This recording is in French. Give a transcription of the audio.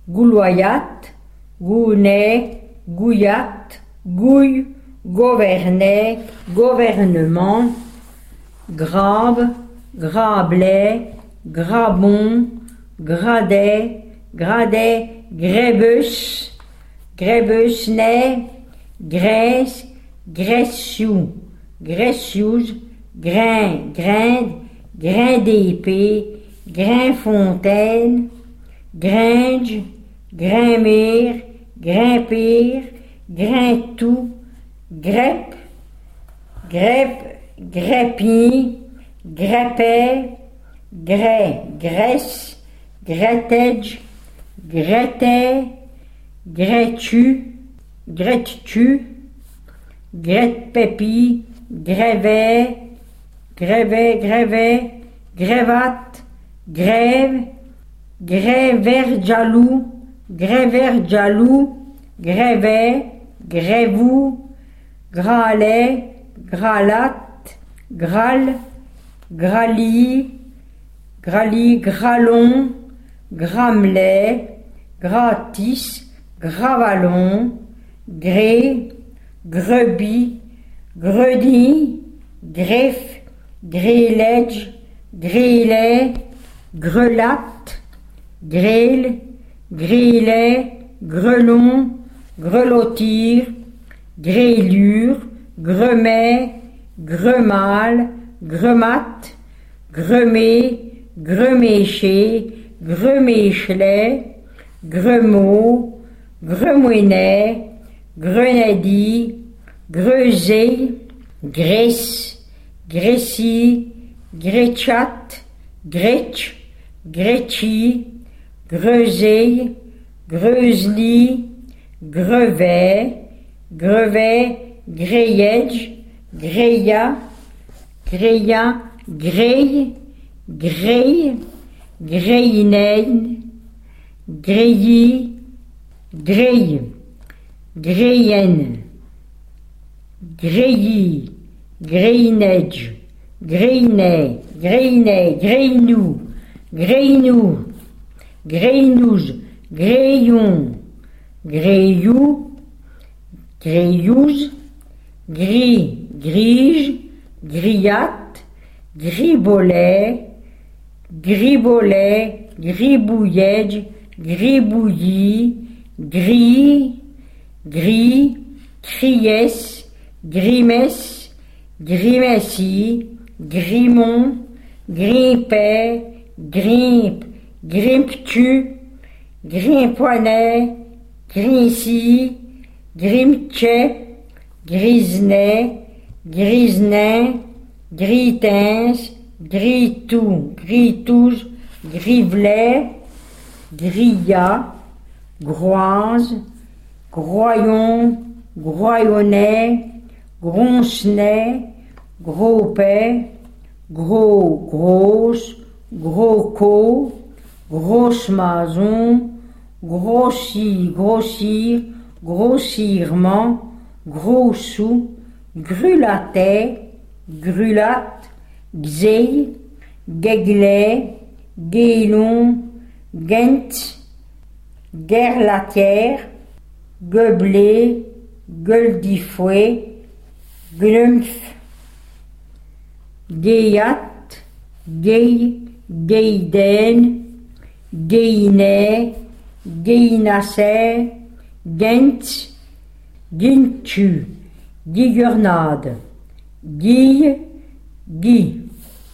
gouloyat, gounet, gouillat, gouille, gouvernet, gouvernement, grabe, grablet, grabon, gradet, gradet, grébus, grébusnet, graisse, graissou, graissouze, grain, grinde, grain d'épée, grain fontaine, gringe, grimir, grimpir, grintou, grep, grep, grépie, grépet, grès, graisse, grétège, grétet, grétu, grétu, grette-pépi, grévet, grévet, grévet, grévate, grève, gréverjalou, gréverjalou, grévet, grévou, gralet, gralatte, gralle, gralie, gralie, grallon, gramelet, gratis, gravalon, gré, grebis, gredis, greffe, grillège, grillet, grelotte, grille, grillet, grelon, grelottir, grêlure, gremet, gremal, gremat, gremé, greméché, greméchelet, gremeau, gremouinet, grenadie, grezé, graisse, grécy, gréchat, gretch, gretchi, grezé, grezli, grevet, grevet, greyège, greya, greya, greille, greille, greyineine, greilly, greille, greyenne, greilly, greyneige, greynet, greynet, greynou, greynou, greynouge, greyon, greyou, greyouze, gris, grige, grillat, gribolet, gribolet, gribouillège, gribouillis, gris, gris, criesse, grimesse, grimessie, grimon, grimpet, grimpe, grimptu, grimpoinet, grincy, grimtche, grisnet, grisnin, gritins, gritou, gritouge, grivelet, grilla, groise, groyon, groyonnet, groncenet, gropet, gros, grosse, gros co, grosse maison, grossi, grossir, grossirement, gros sou, grulatet, grulatte, gzeille, gueglet, guélon, gent, guerlatière, gobelet, gueule d'ifouet, glumph, gayat, gay, gayden, gaynet, gaynasset, gent, gintu, guigurnade, guille, guy.